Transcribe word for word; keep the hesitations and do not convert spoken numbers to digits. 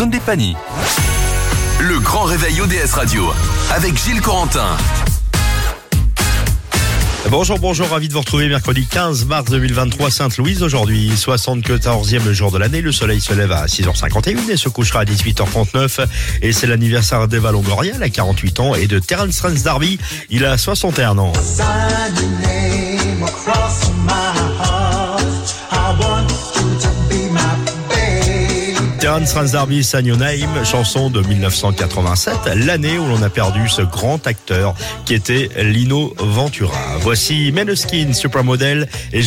zone des Paniers. Le grand réveil O D S Radio avec Gilles Corentin. Bonjour, bonjour, ravi de vous retrouver mercredi quinze mars deux mille vingt-trois, Sainte-Louise aujourd'hui, soixante-quatorzième jour de l'année. Le soleil se lève à six heures cinquante et une et se couchera à dix-huit heures trente-neuf. Et c'est l'anniversaire d'Eva Longoria, elle a quarante-huit ans, et de Terence Trent D'Arby, il a soixante et un ans. Terence Trent D'Arby, Sign Your Name, chanson de dix-neuf cent quatre-vingt-sept, l'année où l'on a perdu ce grand acteur qui était Lino Ventura. Voici Måneskin, Supermodel et